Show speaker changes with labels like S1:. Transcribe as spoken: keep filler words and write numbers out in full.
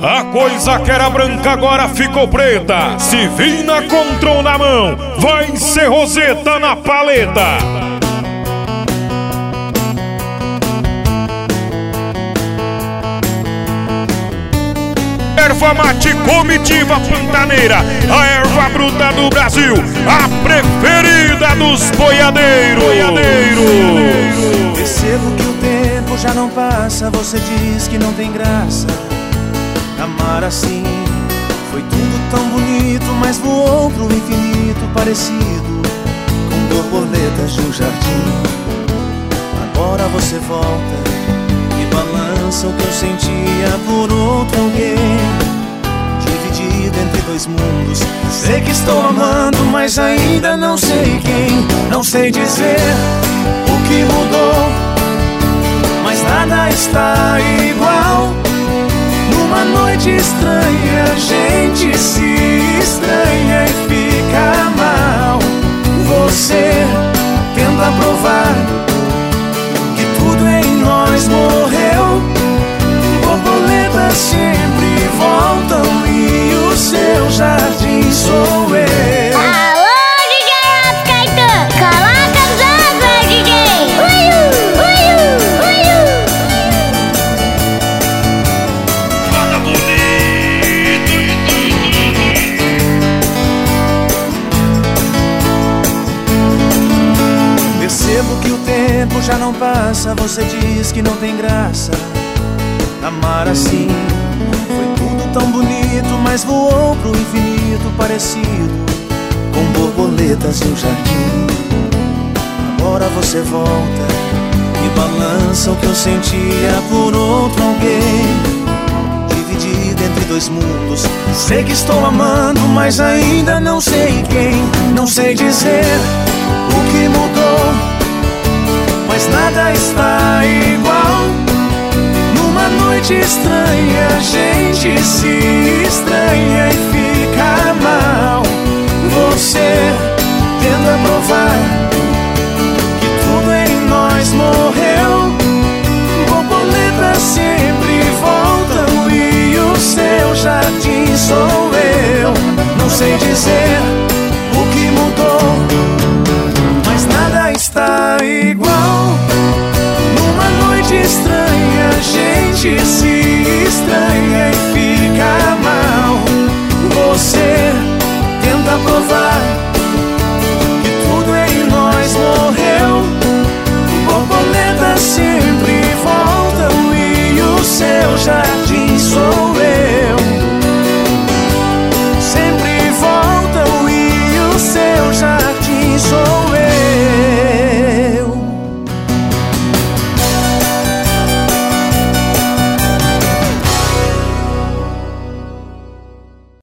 S1: A coisa que era branca agora ficou preta. Se vina control na mão, vai ser roseta na paleta. Erva mate comitiva pantaneira, a erva bruta do Brasil, a preferida dos boiadeiros.
S2: Percebo que o tempo já não passa, você diz que não tem graça. Amar assim foi tudo tão bonito, mas voou pro infinito parecido com borboletas de um jardim. Agora você volta e balança o que eu sentia por outro alguém, dividido entre dois mundos. Sei que estou amando, mas ainda não sei quem. Não sei dizer o que mudou, mas nada está igual. Numa noite estranha a gente se estranha e fica mal. Você tenta provar que tudo em nós morreu. Borboletas sempre voltam e o seu jardim sou eu.
S3: Alô, D J Caetano, coloca as águas, D J. Uiu, uiu, uiu.
S1: Roda bonito.
S2: Percebo que o tempo já não passa, você diz que não tem graça. Amar assim foi tudo tão bonito, mas voou pro infinito parecido com borboletas em um jardim. Agora você volta e balança o que eu sentia por outro alguém, dividido entre dois mundos. Sei que estou amando, mas ainda não sei quem. Não sei dizer o que mudou, mas nada está igual. Numa noite estranha a gente se estranha e fica mal. Você tenta provar que tudo em nós morreu. Borboletas sempre voltam e o seu jardim sou eu. Não sei dizer o que mudou, mas nada está igual. Numa noite estranha a gente se